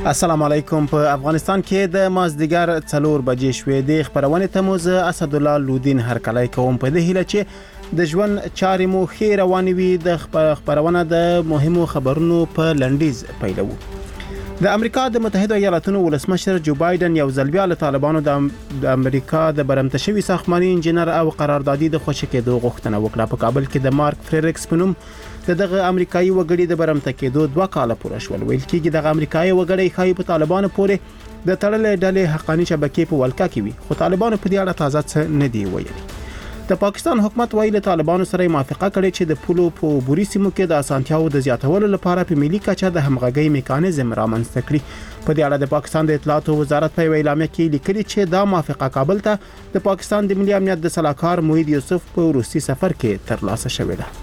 السلام علیکم. په افغانستان کې د مازدیګر 4 بجې شوې د خبرونه ته موز اسد الله لودین هرکلای کوم په دې هیله چې د ژوند چارې مو خیر روانې وي. د خبرونه د مهمو خبرونو په لنډیز پیلو. د امریکا د متحده ایالاتونو ولسمشر جو بایدن یو ځل بیا له طالبانو د امریکا د برمته شوی ساختماني انجنیر او قراردادي د خوشی کېدو غوښتنه وکړه. په کابل کې د مارک فریریکس په نوم دغه امریکایي وګړي د برمته کېدو 2 کال پوره شول. ویل کېږي دغه امریکایي وګړي خای په طالبانو پورې د تړلې ډلې حقاني شبکې په ولکه کې وي، خو طالبانو په دې اړه تازه څه نه دی ویلي. د پاکستان حکومت ویل طالبانو سره موافقه کړې چې د پولو په بوري سیمو کې د اسانتیاو د زیاتولو لپاره په ملي کچه د همغږي میکانیزم رامنځته کړي. په دې اړه د پاکستان د اطلاعات وزارت په اعلامیه کې لیکلي چې دا موافقه کابل ته د پاکستان د ملي امنیت د صلاحکار موحد یوسف په روسي سفر کې ترلاسه شوې ده.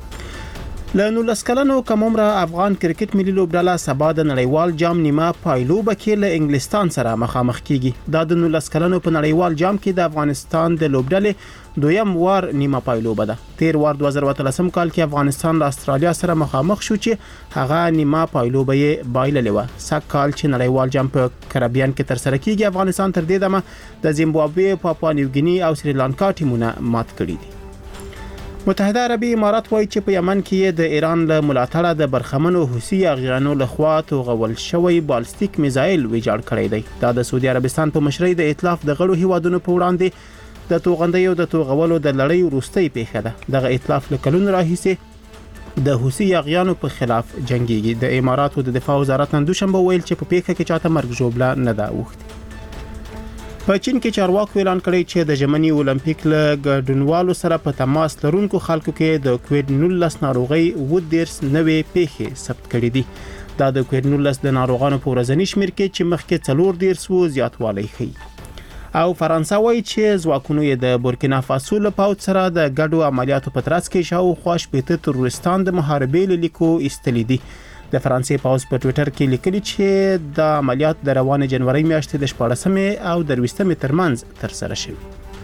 له 19 کلنو کم عمره افغان کرکټ ملي لوبډله سبا د نړیوال جام نیمه پایلوبه کې له انګلستان سره مخامخ کیږي. دا د 19 کلنو په نړیوال جام کې د افغانستان د لوبډلې دویم وار نیمه پایلوبه ده. تیر وار 2013 کال کې افغانستان له استرالیا سره مخامخ شو چې هغه نیمه پایلوبه یې بایللې و. سږ کال چې نړیوال جام په کریبیان کې تر سره کیږي، افغانستان تر دې دمه د زیمبابوې، پاپوا نیوګینی او سریلانکا ټیمونه مات کړي دي. متحده عربي امارات وایي چې په یمن کې د ایران له ملاتړه د برخمنو حوثي اغیانو لخوا توغول شوی بالستیک میزایل ویجاړ کړی دی. دا د سعودي عربستان په مشرۍ د ائتلاف د غړو هیوادونو په وړاندې د توغندۍ او د توغولو د لړۍ وروستۍ پیښه ده. دغه ائتلاف له کلونو راهیسې د حوثي اغیانو په خلاف جنگيږي. د اماراتو د دفاع وزارت نن دوشنبه ویل چې په پیښه کې چاته مرګ ژوبله نه ده اوښتې. په چین کې چارواکو اعلان کړی چې د ژمني اولمپیک له ګډونوالو سره په تماس لرونکو خلکو کې د کووډ 19 ناروغي ودیرس نوې پیښې ثبت کړې دي. دا د کووډ 19 د ناروغانو په ورځنی شمیر کې چې مخکې 4 دیرس وو زیاتوالی ښيي. او فرانسه وایي چې ځواکونو یې د بورکینا فاسو له پوځ سره د ګډو عملیاتو په ترڅ کې شاوخوا 80 تروریستان د محاربې لیکو ایستلې دي. د فرانسې پوځ په ټوئیټر کې لیکلي چې د عملیات د روانه جنوري میاشتې د 14 او 20 ترمنځ تر سره شوي.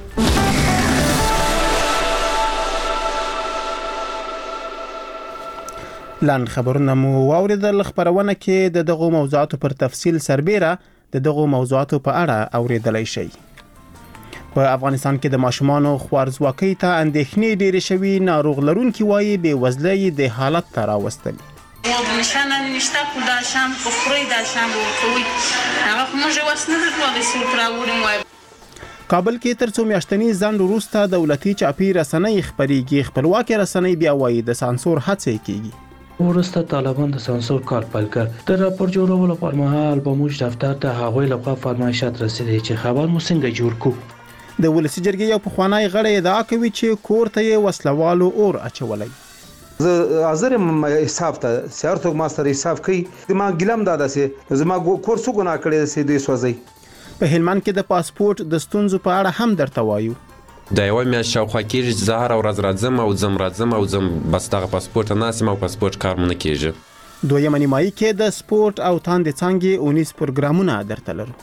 لاند خبرونه مو واوریدل. خبرونه کې د دغه موضوعاتو پر تفصیل سربېره د دغه موضوعاتو په اړه اوریدلای شئ. په افغانستان کې د ماشومانو خوارځواکۍ ته اندېښنې ډېرې شوي. ناروغ لرونکي وایي بې وزلۍ د حالت ته راوستل. نشانه نشته کو داشم خوري داشم کوي هغه موږ وسنه ټول سوترا وړم. کابل کې تر څو میاشتنی ځند وروسته دولتي چاپی رسنۍ خبريږي. خپلواکي رسنۍ بیا وایي د سانسور هڅې کیږي. ورسته طالبان د سانسور کار پیل کړ. د راپور جوړولو پر مهال به موږ دفتر ته هغوی لخوا فرمایشات رسیدي چې خبر مو څنګه جوړ کو. د ولسی جرګې یو پخوانی غړی ادعا کوي چې کور ته یې وسلوالو اور اچولای. زه حاضر حساب ته سیارتو ماستر حساب کوي. ما ګلم دادا سي زما کورس ګنا کړی سي دوی سوځي. په هلمند کې د پاسپورت د ستونزو په اړه هم درته وایو. د یو میاشت شاوخوا کېږي زه هره ورځ راځم او ځم بس دغه پاسپورت ناسم او پاسپورت کار مونږ کېږي. دویمه نیمایي کې د سپورت او تاندې څانګې 19 پروګرامونه درته لرو.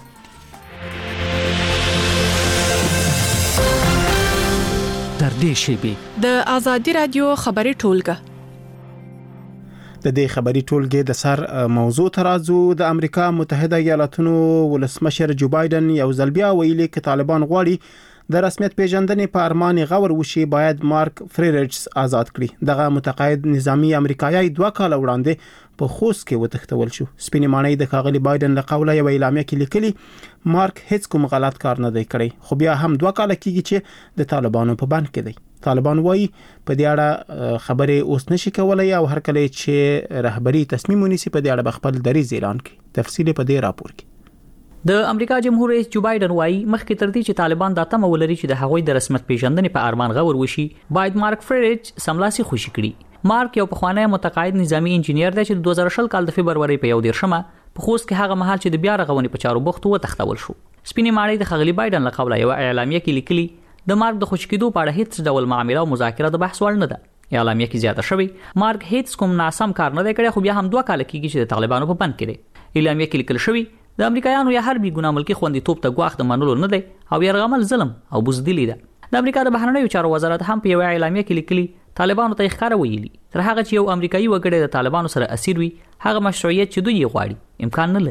تر دې شیبې د آزادي رادیو خبري ټولګه. د دې خبري ټولګې د سر موضوع ترازو. د امریکا متحده ایالاتونو ولسمشر جو بایدن یو ځل بیا ویلي چې طالبان غواړي د رسمیت پیژندنې په ارمان غور وشي باید مارک فریریکس آزاد کړي. دغه متقاعد نظامی امریکایي 2 کال وړاندې په خوست کې وتښتول شو. سپینې ماڼۍ د ښاغلي بایدن له قوله یو اعلامیه کې لیکلي مارک هیڅ کوم غلط کار نه دی کړی، خو بیا هم 2 کال کېږي چې د طالبانو په بند کې دی. طالبان وایي په دې اړه خبرې اوس نشي کولای او هر کله چې رهبری تصمیم ونیسي په دې اړه خپل دریځ اعلان کړي. تفصیل په دې راپور کې. د امریکا جمهور رئیس جو بایدن وایي مخکې تر دې چې طالبان د تمه ولري چې د هغوی د رسمیت پیژندنې په ارمان غور وشي باید مارک فریریکس سملاسي خوشي کړي. مارک یو پخوانی متقاعد نظامی انجینیر دی چې 2020 کال د فبرवरी په 1 په خوست کې هغه مهال چې د بیا رغونې په چارو بوخت وتښتول شو. سپینې ماڼۍ د ښاغلي بایدن له قوله یو اعلامیه کې لیکلي د مارک د خوشی کېدو په اړه هیڅ ډول معامله او مذاکره د بحث وړ نه ده. اعلامیه کې زیاته شوی مارک هیڅ کوم ناسم کار نه دی کړی، خو بیا هم 2 کال کېږي چې د طالبانو په بند کې دی. اعلامیه کې لیکل شوی د امریکایانو یا هر بي ګناه ملکی خوندیتوب ته غواخ د منلو نه دی او يرغمل ظلم او بزدلی ده. د امریکا د بهرنیو چارو وزارت هم په یو اعلامیه کې لیکلي طالبانو ته ښکاره ویلي تر هغه چې یو امریکایي وګړی د طالبانو سره اسیر وي هغه مشروعیت چې دوی غواړي امکان نه لري.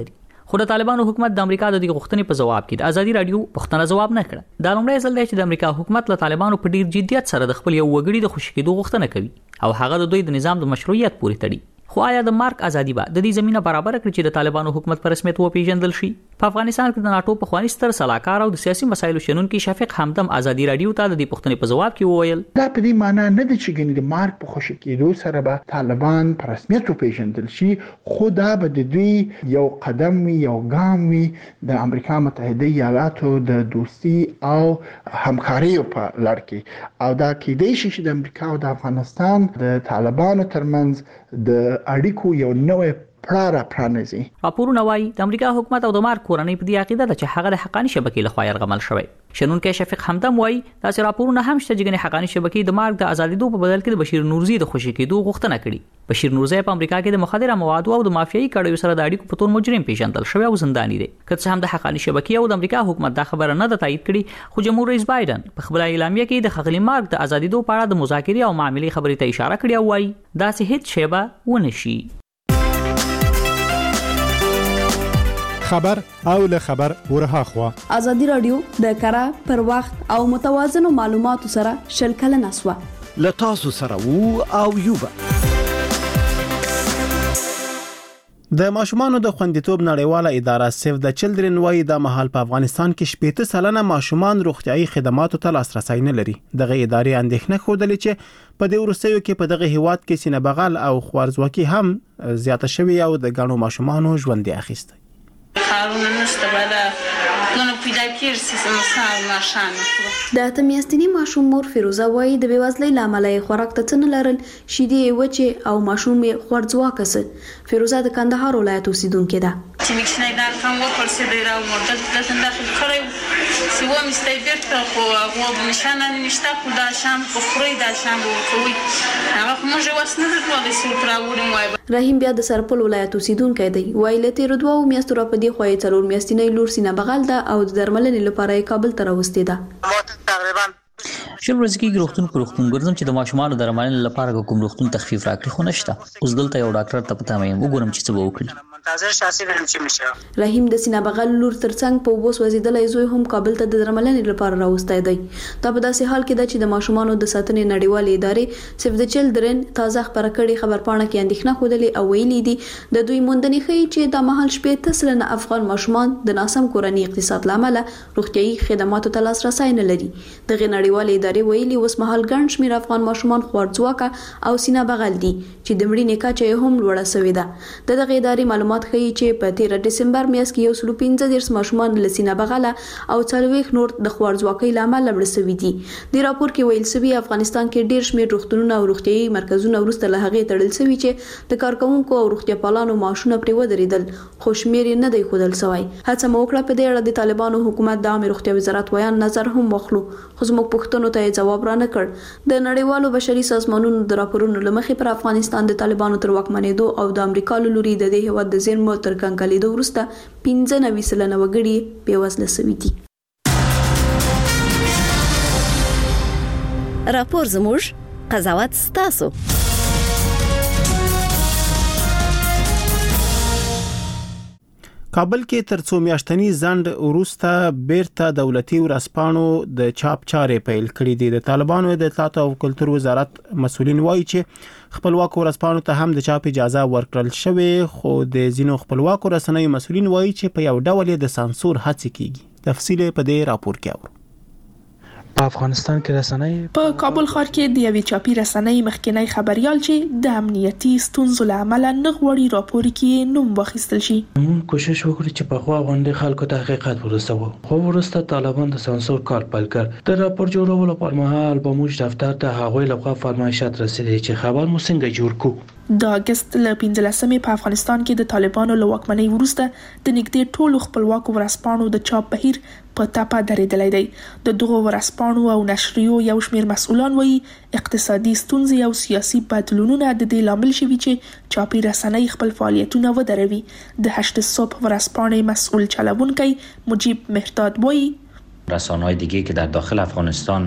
خو د طالبانو حکومت د امریکا د دې غوښتنې په جواب کې د ازادي رادیو پوښتنه جواب نه کړه. دا لومړی ځل دی چې د امریکا حکومت له طالبانو په ډیر جدیت سره د خپل یو وګړي د خوشی کېدو غوښتنه کوي او هغه د دوی د نظام د مشروعیت پورې تړي. خو آیا د مارک ازادي به د دې زمينه برابر کړي چې د طالبانو حکومت په رسمیت وپیژندل شي؟ په افغانستان کې د ناتو په خواني ستر سلاکار او د سیاسي مسایلو شنونکي شفیق حمدم ازادي رادیو ته د دې پوښتنې په جواب کې وویل دا په دې معنی نه دی چې ګنې د مارک په خوشی کېدو سره به طالبان په رسمیت وپیژندل شي، خو دا به د دوی یو قدم وي، یو ګام وي د امریکا متحده ایالاتو د دوستي او همکاري په لړ کې، او دا کېدای شي چې د امریکا او د افغانستان د طالبانو ترمنځ د اړیکو یو نوې پړه پرانیزي. راپورونه وايي د امریکا حکومت او د مارک کورنۍ په دې عقیده ده چې هغه د حقاني شبکې لخوا یرغمل شوی. شنونکي شفیق حمدم وايي داسې راپورونه هم شته چې حقاني شبکې د مارک د ازادیدو په بدل کې د بشیر نورزي د خوشی کېدو غوښتنه کړې. بشیر نورزي په امریکا کې د مخدره موادو او د مافیایي کړیو سره د اړیکو په تور مجرم پیژندل شوی او زنداني دی. که څه هم د حقاني شبکې او د امریکا حکومت دا خبره نه ده تایید کړې، خو جمهور رئیس بایدن په خپل اعلامیه کې د خغلی مارک د ازادیدو په اړه د مذاکرې او معاملې خبرې ته اشاره کړې او وايي داسې هیڅ شی به ونه شي. خبر او له خبر ورها خوا ازادي رادیو د کره پر وخت او متوازنو معلوماتو سره شل کله نسوه له تاسو سره وو او یوبا. د ماشومانو د خوندیتوب نړیواله اداره سیف د چلډرن وايي د مهال په افغانستان کې 80% ماشومان روغتيایي خدماتو ته لاسرسي نه لري. دغه ادارې اندېښنه خوده چې په دې وروستیو کې په دغه هیواد کې سینه بغل او خوارزواکي هم زیاته شوې او د ګڼو ماشومانو ژوند اخیسته. کارونه نشته بالا نو پیدا کېږي چې مسال ماشان د اتمیاستنی ماشوم مور فیروزه وایي د بیوزلۍ لامل خوراک ته نه لرل شیدې وچه او ماشوم یې خوړځوا کسه. فیروزه د کندهار ولایت اوسیدونکې ده. چې میکشنای دال کوم ورپل سي دی راو مدل د داخل کړو سی و مستیبر ته خو هغه نشانه نشته کو دا شام په خوري دا شام کوي هغه موږ واسنه درلودې سو پراوړم وای. رحیم بیا د سرپل ولایت اوسیدونکې دی. وایي لته رودوا او میاستو را په دی خوې څلور میاشتې لور سینه بغل ده او د درملنې لپاره کابل ته راوستي ده. شل ورځې کې روغتون ګرځم چې د ماشومانو درملنې لپاره کوم روغتون تخفیف راکړي خو نشته. اوس دلته یو ډاکټر ته پته مې وګورم چې څه وکړي. منتظر شاسي ورم چې مشه رحیم د سینه بغل لور ترڅنګ په وبوس وزیدلې زوی هم کابل ته د درملنې لپاره راوستي دی. دا په داسې حال کې ده چې د ماشومانو د ساتنې نړیوالې ادارې سیف د چلډرن تازه خبره کړې خبرپاڼه کې اندېښنه خوده او ویلي دي د دوی موندنې ښيي چې د مهال شپې تسلنه افغان ماشومان د ناسم کورنۍ اقتصاد لامل روغتيایي خدماتو ته لاسرسي نه لري. دغه نړیوالې ادارې ویلي اوس مهال ګڼ شمېر افغان ماشومان خوړځواکه او سینه بغل دي چې د مړینې کچه هم لوړه شوې ده. دغه ادارې معلومات ښيي چې په 13 دسمبر میاشت کې 115 ماشومان له سینه بغله او 40 نور د خوړځواکۍ لامل مړ شوي دي. د راپور کې ویل شوی افغانستان کې ډېر شمېر روغتونونه او روغتيایي مرکزونه ورسته له هغه تړل شوی چې د کارکونکو او روغتياپالانو معاشونه پرې ودرېدل، خو شمېر نه دی ښودل شوی. هڅه مو وکړه په دې اړه د طالبانو حکومت د عامه روغتیا وزارت ویان نظر هم واخلو، خو زموږ پوښتنو ته جواب را نه کړ. د نړیوالو بشري سازمانونو د راپورونو لمخې پر افغانستان د طالبانو تر واکمنېدو او د امریکا له لوري د دې هیواد د زیرمو تر کنګالیدو وروسته 95% وګړي بېوزله شوي دي. راپور زموږ قضاوت ستاسو. کابل کې تر څو میاشتنی ځند وروسته بیرته دولتي ورځپاڼو د چاپ چارې پیل کړې دي. د طالبانو د اطلاعات او کلتور وزارت مسؤلین وایي چې خپلواکو ورځپاڼو ته هم د چاپ اجازه ورکړل شوې، خو د ځینو خپلواکو رسنیو مسؤلین وایي چې په یو ډول د سانسور هڅه کیږي. تفصیل په دې راپور کې اورو. په افغانستان کې رسنۍ په کابل ښار کې د یوې چاپی رسنۍ مخکنی خبريال چې د امنیتي ستونزو لامل نه غوړي راپور کې نوم واخیستل شي. موږ کوشش وکړو چې په خوا غونډې خلکو ته حقیقت ورسوو، خو وروسته طالبان د سانسور کار پیل کړ. د راپور جوړولو پر مهال به موږ دفتر ته هغوی لخوا فرمایشات رسیدي چې خبر مو څنګه جوړ کړو. د اگست له 15مې په افغانستان کې د طالبانو له واکمنۍ وروسته د نږدې ټولو خپلواکو ورځپاڼو د چاپ بهیر په ټاپه درېدلی دی. د دغو ورځپاڼو او نشریو یو شمېر مسؤلان وایي اقتصادي ستونزې او سیاسي بدلونونه د دې لامل شوي چې چاپي رسنۍ خپل فعالیتونه ودروي. د 8 صبح ورځپاڼې مسؤل چلوونکی مجیب مهرداد وایي رسانه‌های دیگه که در داخل افغانستان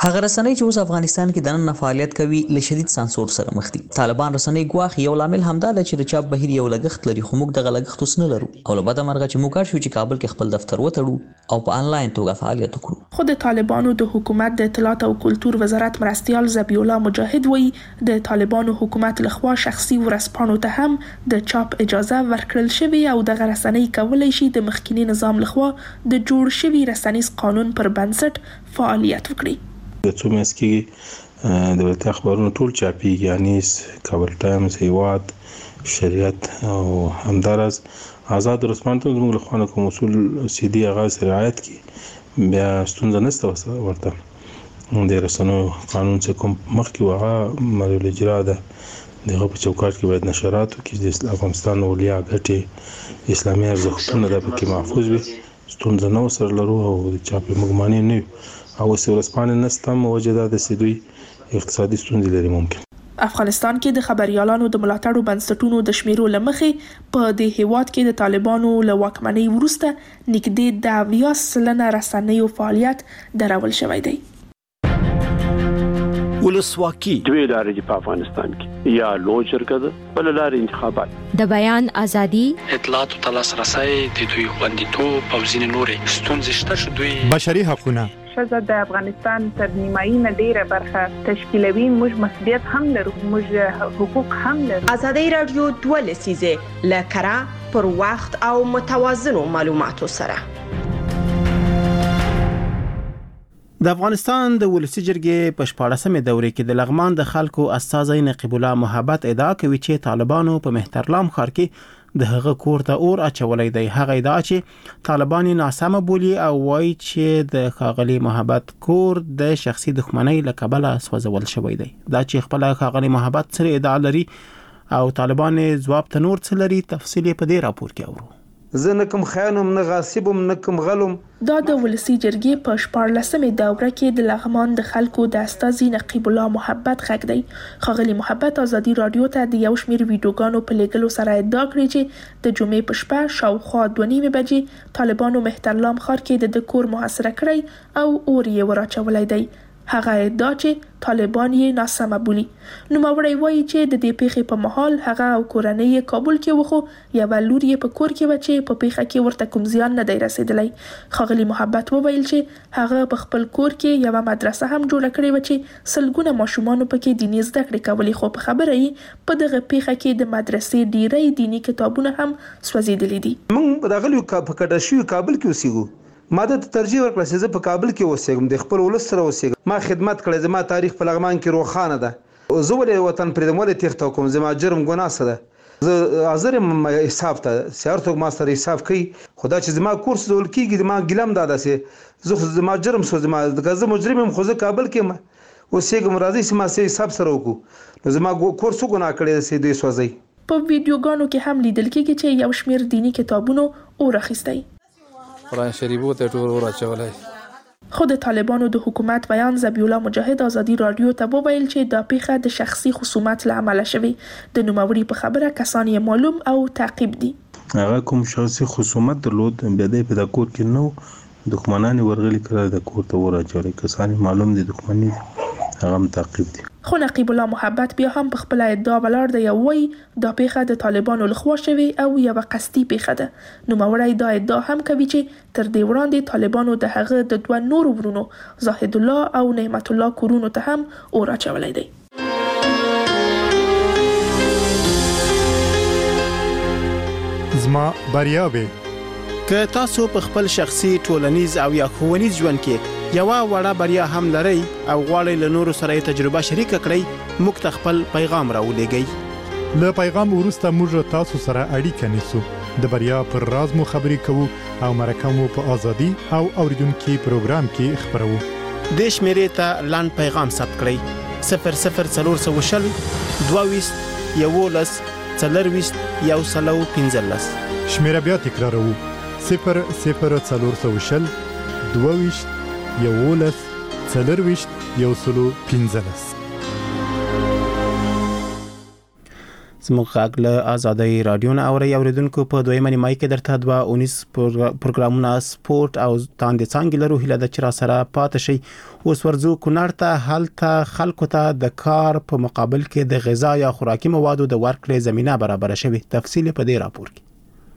هغه رسنۍ چې اوس افغانستان کې د نن فعالیت کوي له شدید سانسور سره مخ دي. طالبان رسنۍ ګواخ یو لامل همدا ده چې د چاپ بهیر یو لګښت لري، خو موږ دغه لګښت اوس نه لرو او له بده مرغه چې موږ کار شو چې کابل کې خپل دفتر وتړو او په انلاین توګه فعالیت وکړو. خو د طالبانو د حکومت د اطلاعات او کلتور وزارت مرستیال ذبیح الله مجاهد وایي د طالبانو حکومت لخوا شخصي ورځپاڼو ته هم د چاپ اجازه ورکړل شوې او دغه رسنۍ کولی شي د مخکینی نظام لخوا د جوړ شوي رسنیز قانون پر بنسټ فعالیت وکړي. د څو میاشتې کې د ولایتي اخبارونو ټول چاپیږي، یعنی کابل ټایمز، هیواد، شریعت او همدارس آزاد رسمانه ته موږ له خوا کوم اصول سیدي آغاز رعایت کی بیا ستونزه نشته ورته د رسنیو قانون چې کوم مخکې وغه مرحله اجرا ده دغه په چوکاټ کې باید نشراتو کې د افغانستان اولیا ګټي اسلامي ارزښتونه د پکې محفوظ وي، ستونزه نه وسره لرو او د چاپ مګمانې نه او ورسپانې نستم وجدا د سیدوی اقتصادي ستونزې لري. ممکن افغانستان کې د خبريالانو د ملاتړو بنسټونو د شمیرو لمخې په د هیواد کې د طالبانو له واکمنۍ وروسته نږدې د 20% رسنیو فعالیت درول شوی دی. ولسواکي دوی لارې په افغانستان کې یا لوی شرکت بل لارې انتخابات، د بیان ازادي، اطلاعات او تلاسرسي د دوی خوندیتوب او ځینې نورې ستونزې شته چې دوی بشري حقوقونه ښځه د افغانستان تر نیمایي نه ډیره برخه تشکیلوي. موږ مسؤلیت هم لرو، موږ حقوق هم لرو. ازادي رادیو 2 لسیزه لکرا پر وخت او متوازنو معلوماتو سره. د افغانستان د ولسی جرګې په 14مې دورې کې د لغمان د خلکو استازی نقیب الله محبت ادعا کوي چې طالبانو په مهترلام ښار کې د هغه کور ته اور اچولای دی. هغه ادعا چې طالبان ناسمه بولی او وایي چې د ښاغلي محبت کور د شخصي دښمنۍ له کبله سوځول شوی دی. دا چې خپل ښاغلي محبت سره ادعا لري او طالبان ځواب ته نور څه لري، تفصیل په دې راپور کې اورو. زه نه کوم خیانم نه غاصبم نه کوم غلم. دا د ولسی جرګې په 14مې دوره کې د لغمان د خلکو د استازي نقیب الله محبت غږ دی. ښاغلي محبت ازادي رادیو ته د یو شمېر ویډیوګانو په لګلو سره ادعا کړې چې د جمعې په شپه شاوخوا 2:30 بجې طالبانو مهترلام ښار کې د کور محاصره کړی او اور یې وراچولی دی. هغه ادعا چې طالبان یې ناسمه بولي. نوموړی وایي چې د دې پیښې په مهال هغه او کورنۍ یې کابل کې وخو یو لور یې په کور کې و چې په پیښه کې ورته کوم زیان نه دی رسیدلی. ښاغلي محبت وویل چې هغه په خپل کور کې یو مدرسه هم جوړه کړې و چې سلګونه ماشومان پکې دیني زده کړې کولې، خو په خبره یې په دغه پیښه کې د مدرسې ډیری دینی کتابونه هم سوځېدلي دي. موږ دغه په کډه شوی کابل کې اوسېږو. ما د ترجیح ورکړه چې زه په کابل کې اوسېږم، د خپل ولس سره اوسېږم. ما خدمت کړې، زما تاریخ په لغمان کې روښانه ده. زه ولې وطن پرېږدم، ولې تېښته کوم؟ زما جرم ګناه څه ده؟ زه حاضر یم حساب ته، سیار څوک ما سره حساب کوي. خو دا چې زما کور سوځول کېږي زما ګیله هم دا داسې زه خو زما جرم څه، زما زه مجرم یم خو زه کابل کې یم اوسېږم. راځئ چې ما سره حساب سره وکړو. نو زما کور څه ګناه کړی چې دوی سوځوي؟ په ویډیوګانو کې هم لیدل کېږي چې یو شمېر دیني کتابونو اور اخیستی. قرآن شریفو ته ټول اور اچولی. خو د طالبانو د حکومت بیان ذبیح الله مجاهد ازادي رادیو ته وویل چې دا پیښه د شخصي خصومت له امله شوې. د نوموړي په خبره کسان یې معلوم او تعقیب دي. هغه کوم شخصي خصومت درلود، بیا د په کور کې نو دښمنان ورغلي کړه د کور ته ور اچولي، کسان معلوم دي دښمنی هغه هم تعقیب دي. خو نقیب الله محبت بیا هم په خپل ادعا ولاړ دی او وایي دا پیښه د طالبانو لخوا شوې او یوه قصدي پیښه ده. نوموړی دا ادعا هم کوي چې تر دې وړاندې طالبانو د هغه د 2 نورو ورونو زاهد الله او نعمت الله کورونو ته هم اور اچولی دی. زما بریاوې که تاسو په خپل شخصي ټولنیز او یا ښوونیز ژوند کې یو وړه بریا هم لرئ او غواړئ له نورو سره تجربه شریک کړئ، موږ ته خپل پیغام راولېږئ. له پیغام وروسته موږ تاسو سره اړیکه نیسو، د بریا پر راز مو خبرې کوو او مرکه مو په ازادي او اوریدونکو پروګرام کې خبرو. د شمیرې ته لاند پیغام ثبت کړئ: 00420 22 11 40 115. شمیره بیا تکراروو: 00420 22 11 40 115. زموږ غږ له آزادۍ رادیو نه اوریدونکو په دویمه نیمه کې درته 19 پروګرامونه سپورت او تاندې څنګه لرو هله د چر سره پاتې شي. اوس ورزو کونړ ته حالت خلکو ته د کار په مقابل کې د غذا یا خوراکي موادو د ورکړې زمينه برابر شوي. تفصیل په دې راپور کې.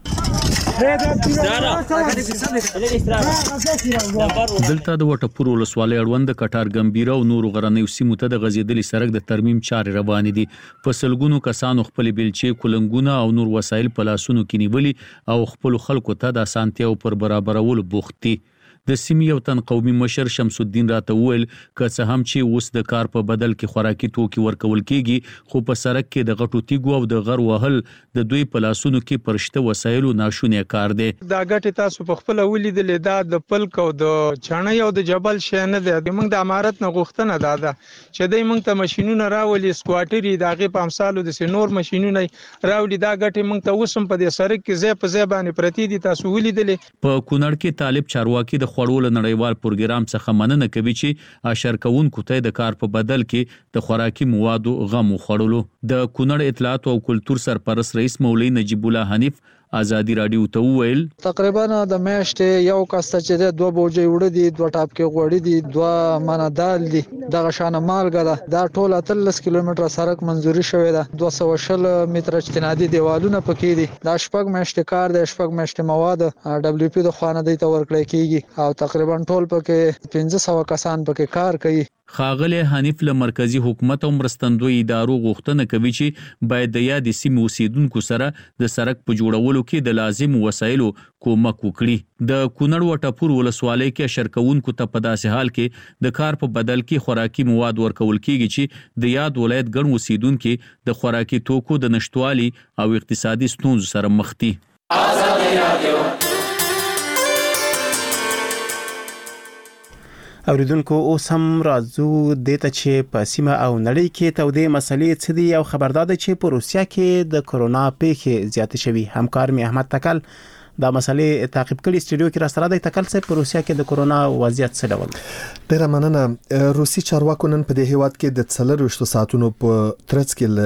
دلته د وټپور ولسوالۍ اړوند کټار ګمبيره او نور غرنیو سیمو ته د غزیدلي سړک د ترمیم چارې روان دي. په سلګونو کسانو خپل بیلچې کولنګونه او نور وسایل په لاسونو کې نیولي او خپل خلکو ته د اسانتیاو پر برابرولو بوخت دي. د سیمې یو تن قومي مشر شمس الدین راته وویل که څه هم چې اوس د کار په بدل کې خوراکي توکي ورکول کیږي خو په سړک کې د غټو تیګو او د غر وهل د دوی په لاسونو کې پرشته وسایلو ناشونی کار دی. دا غټي تاسو په خپل ولیدلې دا د پلک او د چانه او د جبل شې نه دی. موږ د امارت نه غوښتنه ده چې دوی موږ ته ماشينونه راولي سکواټري دغه په امثالو د سينور ماشينونه راولي. دا غټي موږ ته وسم په دې سړک کې ځای په ځای باندې پرتی دي. تاسو ولیدلې په کونړ کې طالب چارواکي د خوړول نړیوال پروګرام څخه مننه کوي چې اشرکونکو ته د کار په بدل کې د خوراکي موادو غم وخړلو. د کونړ اطلاعات او کلتور سرپرست رئیس مولوی نجیب الله حنیف آزادی رادیو ته وویل تقریبا د میاشتې یو کاسته چې دوه بوجي وړ دي دوه ټاپ کې غوړي دي دوه منه دال دي دغه شانه مالګه ده. دا ټول 13 کیلومتره سړک منځوري شوی ده. 220 متره اجتنادي دیوالونه پکې دي. دا شپږ میاشتې کار دی. شپږ میاشتې مواد دبليو پی د خوانه دی ته ورکړی کیږي او تقریبا ټول پکې 1500 کسان پکې کار کوي. خاغله حنیف له مرکزی حکومت او مرستندوی ادارو غوښتنه کوي چې باید د یادې سیمې اوسیدونکو سره د سړک په جوړولو کې د لازم وسایلو کومک وکړي. د کونړ وټپور ولسوالۍ کې اشرکونکو ته په داسې حال کې د کار په بدل کې خوراکي مواد ورکول کیږي چې د یاد ولایت ګڼ اوسیدونکو د خوراکي توکو د نشټوالي او اقتصادي ستونزو سره مخ دي. آزادۍ رادیو اوریدونکو اوس هم راځو دته چې په سیمه او نړۍ کې تودې مسلې څه دي او خبردار دي چې په روسیا کې د کورونا پیښې زیاتې شوي. همکار می احمد تکل دا مسلې تعقیب کړي. استودیو کې را سره د تکل سره په روسیا کې د کورونا وضعیت څه ډول دی؟ ډیره مننه. روسي چارواکو نن په دې هیواد کې د 24 ساعتونو په ترڅ کې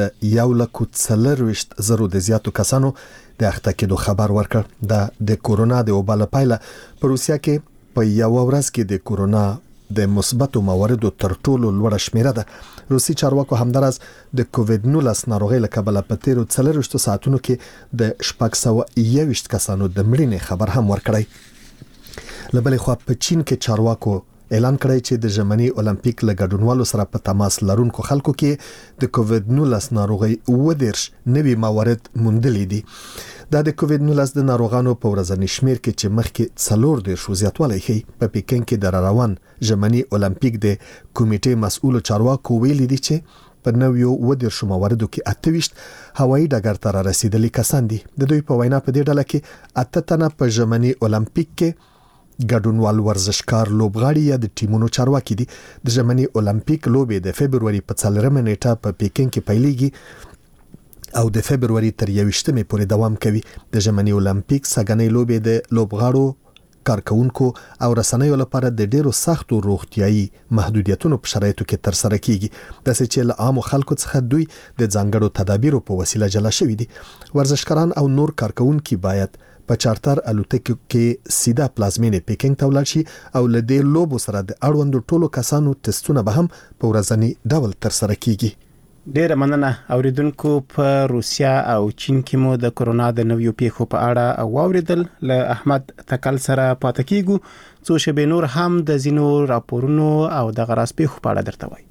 له 1,40,000 د زیاتو کسانو د اخته کېدو خبر ورکړ. د کورونا د وبال پایله په روسیا کې په یو ورځ کې د کورونا د مثبتو مواردو تر ټولو لوړه شمیره ده. روسي چارواکو همدارس د کووید-19 ناروغۍ له کبله په تیرو 24 ساعتونو کې د 621 کسانو د مړینې خبر هم ورکړی. له بلې خوا په چین کې چارواکو اعلان کړی چې د ژمني اولمپیک له ګډونوالو سره په تماس لرونکو خلکو کې د کووید-19 ناروغۍ 19 نوي موارد موندلي دي. دا د کووید-19 د ناروغانو په ورځني شمیر کې چې مخکې 40 زیاتوالی ښیي. په پیکن کې د روان ژمني اولمپیک د کمیټې مسؤل چارواکو ویلي دي چې په نویو 19 مواردو کې 28 هوایي ډګر ته رسیدلي کسان دي. د دوی په وینا په دې ډله کې 8 تنه په ژمني اولمپیک کې ګډونوال ورزشکار لوبغاړي یا د ټیمونو چارواکي دي. د ژمني اولمپیک لوبې د فبرवरी په 4 نیټه په پیکن کې پیلېږي او د فبرवरी تر 21 پورې دوام کوي. د ژمني اولمپیک سګنې لوبې د لوبغاړو کارکونکو او رسنیو لپاره د ډیرو سختو روغتيایي محدودیتونو په شرایطو کې تر سره کیږي. د چې له عامو خلکو څخه دوی د ځانګړو تدابیرو په وسیله جلا شوي دي. ورزشکاران او نور کارکونکو باید په چارتر الوتکو کې سیده پلازمینې پیکینګ ته ولاړ شي او له دې لوبو سره د اړوندو ټولو کسانو ټسټونه به هم په ورځني ډول تر سره کیږي. ډیره مننه. اوریدونکو په روسیا او چین کې مو د کورونا د نویو پیښو په اړه واوریدل. له احمد تکل سره پاتې کیږو څو شبه نور هم د زینو راپورونو او د غراس پیښو په اړه درته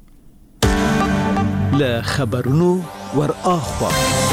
وایي. له خبرونو ور اخوا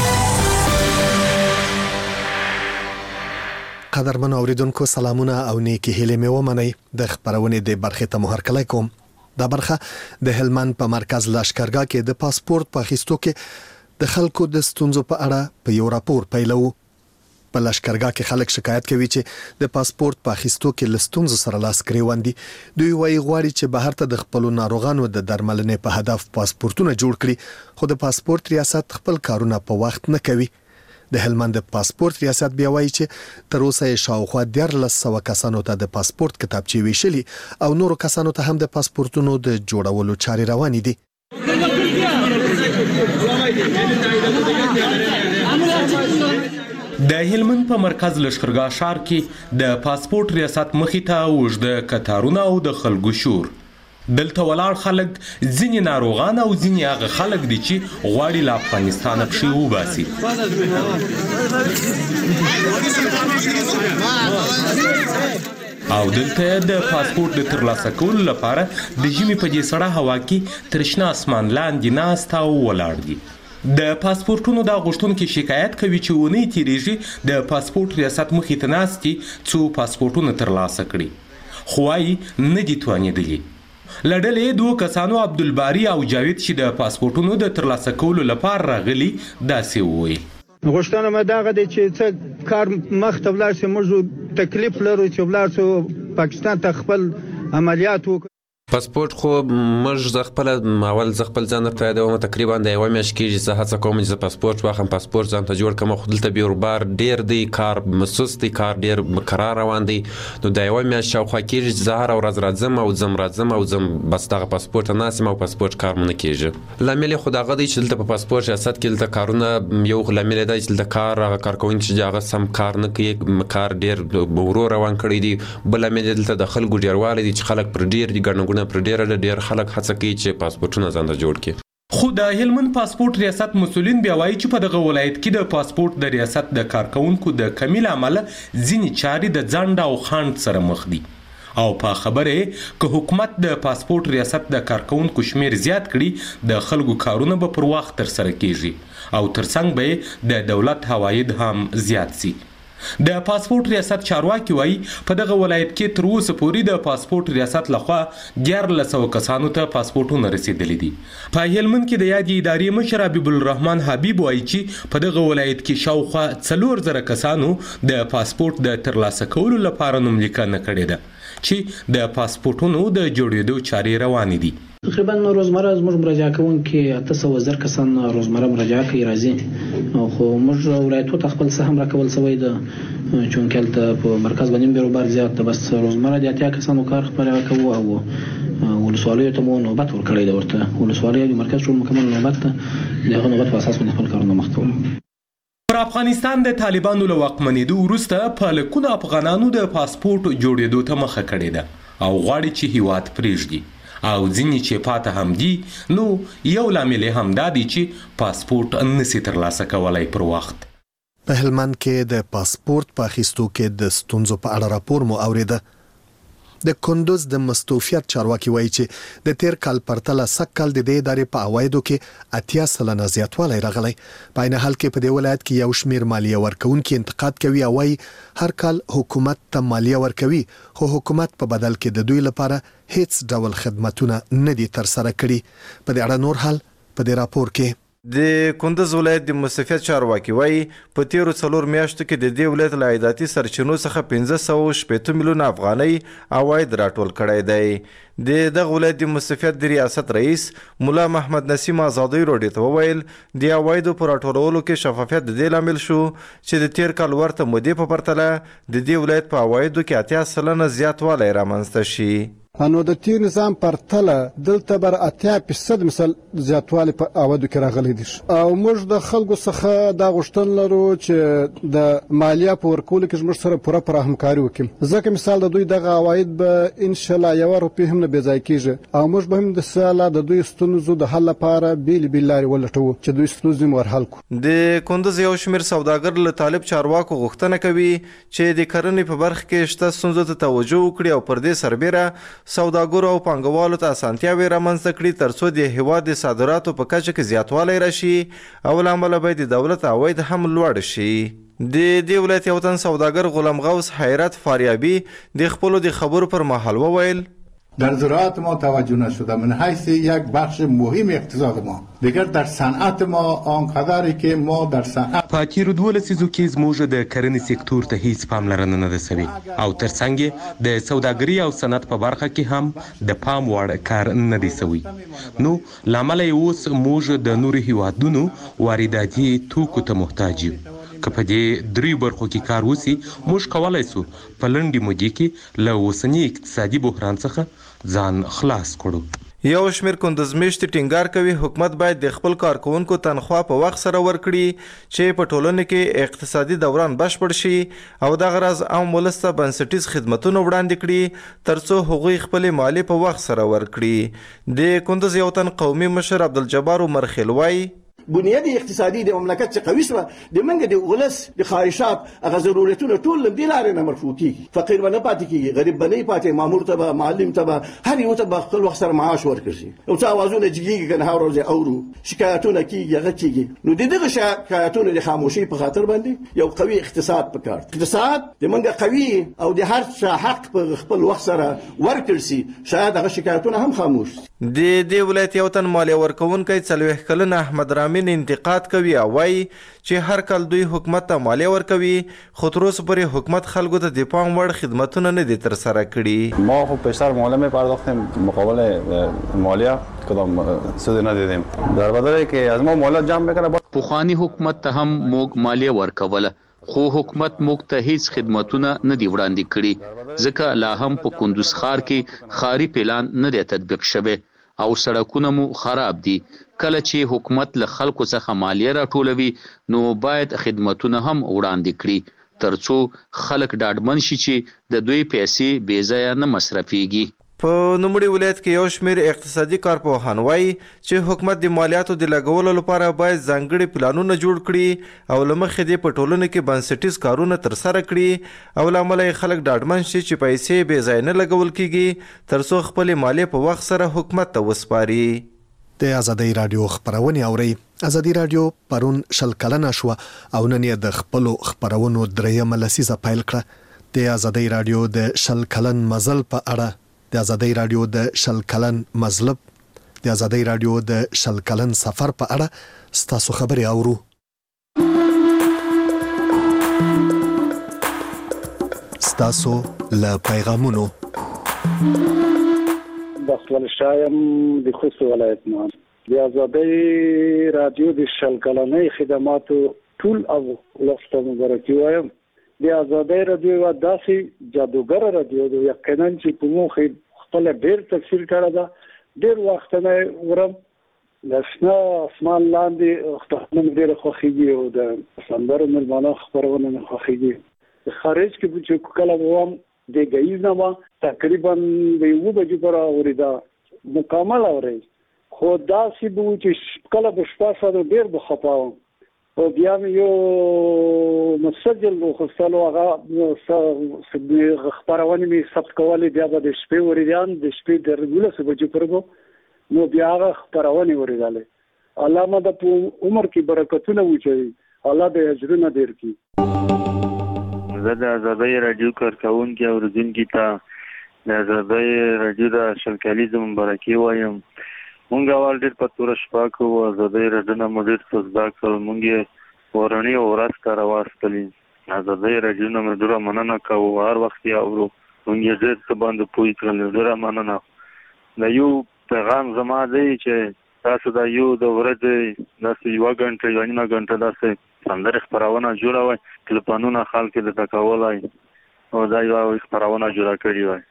قدرمن اوریدونکو سلامونه او نیکی هیله مې ومنئ. د خبرونې د برخې ته مهرکلی کوم. دا برخه د هلمند په مرکز لشکرګاه کې د پاسپورت په اخیستو کې د خلکو د ستونزو په اړه په یو راپور پیلو. په لشکرګاه کې خلک شکایت کوي چې د پاسپورت په اخیستو کې له ستونزو سره لاس ګریوان دي. دوی وايي غواړي چې بهر ته د خپل ناروغانو د درملنې په هدف پاسپورتونه جوړ کړي خو د پاسپورت ریاست خپل کارونه په وخت نه کوي. د هلمند پاسپورت ریاست بیا وایي چې تر اوسه شاوخوا 1300 کسانو ته د پاسپورت کتابچې ویشلي او نورو کسانو ته هم د پاسپورتونو د جوړولو چارې روانې دي. د هلمند په مرکز لشکرګاه ښار کې د پاسپورت ریاست مخې ته اوږده کتارونه او د خلکو شور. دلته ولاړ خلک ځینې ناروغان او ځینې هغه خلک دي چې غواړي له افغانستانه پښې وباسي. او دلته د پاسپورت د ترلاسه کولو لپاره د ژمي په دې سړه هوا کې تر شنه اسمان لاندې ناست او ولاړ دي. د پاسپورتونو د غوښتونکو شکایت کوي چې ونې تیریږي د پاسپورت ریاست مخې ته ناست دي څو پاسپورتونه ترلاسه کړي، خو وايي نه دي توانېدلي. له ډلې دوه کسانو عبدالباري او جاوید چې د پاسپورتونو د ترلاسه کولو لپاره راغلي داسې وویل. غوښتنه مې دغه دی چې څه کار مخ ته ولاړ شي، موږ تکلیف لرو چې ولاړ شو پاکستان ته خپل عملیات وکړو. پاسپورت خو موږ زه خپل ځان ته یادوم، تقریبا د یوه میاشت کېږي زه هڅه کوم چې زه پاسپورت واخلم، پاسپورت ځان ته جوړ کړم، خو دلته بیروبار ډېر دی، کار مسوس دی، کار ډېر کرار روان دی. نو د یوه میاشت شاوخوا کېږي چې زه هره ورځ راځم او ځم بس دغه پاسپورت ته ناست یم او پاسپورت کار مو نه کېږي. لامل یې خو دغه دی چې دلته په پاسپورت ریاست کې دلته کارونه یو لامل یې دی چې دلته کار کوونکي چې هغه سم کار نه کوي، کار ډېر ورو روان کړی دی. بل لامل یې دلته د خلکو ډېروالی دی چې خلک پر ډېر دي، ګڼه پر ډېر خلک هڅه کوي چې پاسپورتونه ځان ته جوړ کړي. خو د هلمند پاسپورت ریاست مسؤلین بیا وایي چې په دغه ولایت کې د پاسپورت د ریاست د کارکونکو د کمی له امله ځینې چارې د ځنډ او خنډ سره مخ دي. او په خبره که حکومت د پاسپورت ریاست د کارکونکو شمیر زیات کړي د خلکو کارونه به پر وخت تر سره کیږي او ترڅنګ به د دولت عواید هم زیات سي. د پاسپورت ریاست چارواکي وایي په دغه ولایت کې تر اوسه پورې د پاسپورت ریاست لخوا 1400 کسانو ته پاسپورتونه رسیدلي دي. په هلمند کې د یادې ادارې مشر حبیب الرحمن حبیب وایي چې په دغه ولایت کې شاوخوا 4000 کسانو د پاسپورت د ترلاسه کولو لپاره نوملیکنه کړې ده چې د پاسپورتونو د جوړېدو چارې روانې دي. تقریبا روزمره زموږ مراجعه کوونکي 800 کسان روزمره مراجعه کوي راځي، خو موږ ولایتو ته خپل سهم راکول سوی ده چونکه هلته په مرکز باندې بیروبار زیات ده. بس روزمره د 80 کسانو کار خپاره کوو او ولسوالیو ته مو نوبت ورکړی ده، ورته ولسوالۍ د مرکز ټول مکمل نوبت ده، دغه نوبت په اساس باندې خپل کارونه مخ ته وړو. پر افغانستان د طالبانو له واکمنېدو وروسته په لکونو افغانانو د پاسپورت جوړېدو ته مخه کړې ده او غواړي چې هیواد پرېږدي، او ځینې چې پاته هم دي نو یو لامل هم دا دی چې پاسپورت نسي ترلاسه کولای پر وخت. په هلمند کې د پاسپورت په اخیستو کې د ستونزو په اړه راپور مو اوریده. د کندوز د مستوفیت چارواکي وایي چې د تیر کال پرتله سږ کال د دې ادارې په عوایدو کې 80% زیاتوالی راغلی. په عین حال کې په دې ولایت کې یو شمیر مالیه ورکوونکي انتقاد کوي او وایي هر کال حکومت ته مالیه ورکوي خو حکومت په بدل کې د دوی لپاره هیڅ ډول خدماتونه نه دي تر سره کړي. په دې اړه نور حال په دې راپور کې. د کندوز ولایت د مستوفیت چارواکي وایي په تیرو 4 میاشتو کې د دې ولایت له عایداتي سرچینو څخه 1560 میلیون افغانۍ عواید راټول کړی دی. د دغه ولایت د مستوفیت د ریاست رئیس مولا محمد نسیم آزادی روډي ته وویل د عوایدو په راټولولو کې شفافیت د دې لامل شو چې د تیر کال ورته مودې په پرتله د دې ولایت په عوایدو کې 80% زیاتوالی رامنځته شي. نو د تیر نظام پرتله دلته بر 80% مثال زیاتوالی په عوایدو کې راغلی دي او موږ د خلکو څخه دا غوښتنه لرو چې د مالیه په ورکولو کې موږ سره پوره همکاري وکړو، ځکه مثال د دوی دغه عواید به ان شاء الله یو روپۍ هم نه بې ځای کېږي او موږ به هم د ساله د دوی ستونزو د حل لپاره بیلې لارې ولټوو چې دوی ستونزې مو ورحل کړو. د کندوز یو شمېر سوداګر له طالب چارواکو غوښتنه کوي چې د کرنې په برخه کې شته ستونزو ته توجه وکړي او پر دې سربیره سوداګرو او پانګوالو ته اسانتیاوې رامنځته کړي ترڅو د هیواد د صادراتو په کچه کې زیاتوالی راشي او له امله به د دولت عواید هم لوړ شي. د دې ولایت یو تن سوداګر غلام غوث حیرت فاریابی د خپلو د خبرو پر مهال وویل در زراعت ما توجه نشده من حیث یک بخش مهم اقتصاد ما دیگر در صنعت ما آنقدری که ما در صنعت په تیرو 12 لسیزو کې زموږ د کرنې سکتور ته هیڅ پاملرنه نه ده سوې او ترڅنګ د سوداګرۍ او صنعت په برخه کې هم د پام وړ کار نه دی سوی. نو لامل یې اوس موږ د نورو هیوادونو وارداتي توکو ته محتاج یو. که په دې دریو برخو کې کار وسی موږ کولای سو په لنډې مودې کې له اوسني اقتصادي بحران څخه ځان خلاص کړو. یو شمیر کندزمیشتي ټینګار کوي حکومت باید د خپل کارکونکو تنخواه په وخت سره ورکړي چې په ټولنه کې اقتصادي دوران بشپړ شي او دغه راز عام ولس ته بنسټیز خدمتونه وړاندې کړي ترڅو هغوی خپل مالیې په وخت سره ورکړي. د کندز یو تن قومي مشر عبدالجبار مرخیل وایي بنیاد اقتصادي د مملکت چې قوي شوه د منګه د ولس د خواهشات هغه ضرورتونه ټول له دې لارې نه مرفوع کیږي. فقیر به نه پاتې کیږي، غریب به نه پاتې، مامور ته به، معلم ته به، هر یو ته به خپل وخت سره معاش ورکړي. او څه اوازونه جګیږي کنه هر ورځ اورو شکایتونه کیږي هغه کیږي. نو د دغه شکایتونو د خاموشي په خاطر باندې یو قوي اقتصاد پکار. اقتصاد د منګه قوي او د هر څه حق په خپل وخت سره ورکړي سي شاید هغه شکایتونه هم خاموش. د دې ولایت یو تن مالیه ورکوونکی 40 کلن احمد رامین انتقاد کوي او وایي چې هر کال دوی حکومت ته مالیه ورکوي خو تر اوسه پورې حکومت خلکو ته د پام وړ خدمتونه نه دي ترسره کړي. ما خب بیشتر مالیه می‌پرداختیم مقابل مالیه کدام سود ندیدیم در بدل که از ما مالیه جمع بکنه. پخوانی حکومت ته هم موږ مالیه ورکوله خو حکومت موږ ته هیڅ خدمتونه نه دی وړاندې کړي ځکه لا هم په کندوز ښار کې ښاري پلان نه دی تطبیق شوی او سړکونه مو خراب دي. کله چې حکومت له خلکو څخه مالیه راټولوي نو باید خدمتونه هم وړاندې کړي ترڅو خلک ډاډمن شي چې د دوی پیسې بې ځایه نه مصرفيږي. په نوموړي ولایت کې یو شمیر اقتصادي کارپوهان وایي چې حکومت د مالیاتو د لګولو لپاره باید ځانګړي پلانونه جوړ کړي او له مخې د په ټولنه کې بنسټیز کارونه ترسره کړي او له امله یې خلک ډاډمن شي چې پیسې بې ځایه نه لګول کیږي ترڅو خپلې مالیې په وخت سره حکومت ته وسپاري. د ازادي رادیو خبرونه اوري. ازادي رادیو پرون 20 کلنه شو او نن یې د خپل خبرونو درېمه لسیزه پیل کړه. د ازادي رادیو د 20 کلن مزل په اړه د ازادي رادیو د 20 کلن مزلب د ازادي رادیو د 20 کلن سفر په اړه ستاسو خبري اورو. ستاسو له پیغامونو بخل شایم د خوست ولایت نه د ازادي رادیو د 20 کلنې خدماتو ټول او لفظ مبارکي وایم. د ازادي رادیو و داسې جادوګر رادیو د یقینا چې په موخه خپل ډیر تفصیل کړه دا ډیر وخت نه ورم لسنا اسمان لاندې خپل ډیر خوخيږي او د سندرو ملمانه خبرونه نه خوخيږي. خارج کې چې کله ووم د غیز نه تقریبا د یو بجې پر اوریدا مکمل اوري خو داسې بو چې کله په شپه سره ډیر بخپاوم او بیا یو مسجل وخصلو هغه خبرونه می ثبت کولې بیا د شپې وریدان د شپې د رګوله سبجو پرګو نو بیا هغه خبرونه وریداله. الله مده په عمر کې برکتونه وچي الله د اجرونه ډیر کړي. زه د ازادي رادیو کارکونکو او اوریدونکو ته د ازادي رادیو د 20 کلیزه مبارکي وایم. مونږ اول ډېر په تور شپه کې ازادي رادیو نه مډیر څه کړو مونږ ورنی او راس کار واستلې ازادي رادیو نه مډور مننه کوو هر وخت یې اورو مونږ ډېر څه باندې پوي کړل ډېر مننه. دا یو پیغام زما دی چې تاسو دا یو د ورځې داسې یو غنټه یو نیمه غنټه داسې سندره خبرونه جوړوي ټلیفونونه خلک د تکولای او دا یو خبرونه جوړه کړی وای.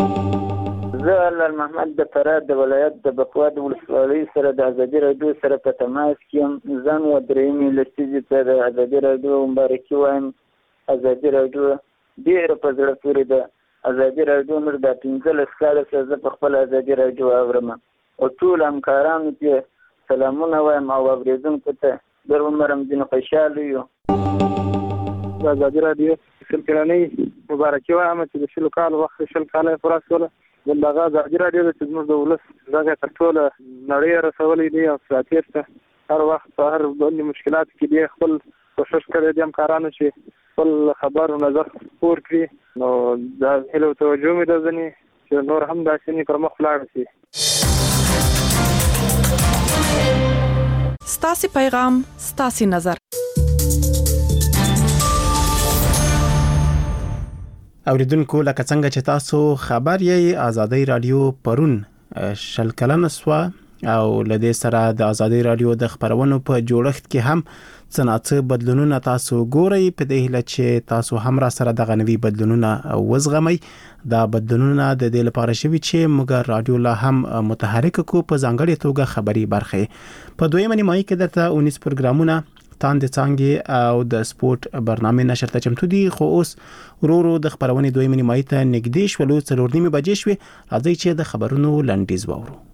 زه الله محمد د فراد د ولایت د بقوا د ولسوالۍ سره د ازادي رادیو سره په تماس کې ځان و درېمې لسیزې ته د ازادي رادیو مبارکي وایم. ازادي رادیو ډېره په زړه پورې ده. ازادي رادیو موږ د 15 کاله څخه زه په خپل ازادي رادیو اورم او ټول همکارانو ته سلامونه وایم او اورېدونکو ته ډېر عمر هم ځینې خوشحاله یو. د ازادي رادیو 20 کلنۍ مبارکي وایم چې د 20 کال وخت 20 کاله پوره شوله. دغه ازادي رادیو د زموږ د ولس دغه تر ټولو نړۍ رسولې دي او ساتیر ته هر وخت په هر باندې مشکلات کې دی خپل کوشش کوي د همکارانو چې خپل خبر او نظر پور کړي نو دا هلو توجه مې د ځنی چې نور هم داسې نه پر مخ لاړ شي. ستاسو پیغام ستاسو نظر. اوریدونکو لکه څنګه چې تاسو خبر یې ازادي رادیو پرون 20 کلن سوا او لدې سره د ازادي رادیو د خبرونو په جوړښت کې هم څنګه بدلونونه تاسو ګورئ په دې هیله چې تاسو هم را سره د غنوي بدلونونه وزغمئ. دا بدلونونه د دې لپاره شوي چې موږ رادیو لا هم متحرک کو په ځانګړي توګه خبري برخه په دویمه نیمایي کې درته 19 پروګرامونه تاند څنګه او د سپورت برنامه نشر ته چمتو دي. خو اوس ورو د خبرونې دویمه نیمایي ته نږدې شولو 4:30 بجې شوې. راځي چې د خبرونو لنډیز وورو.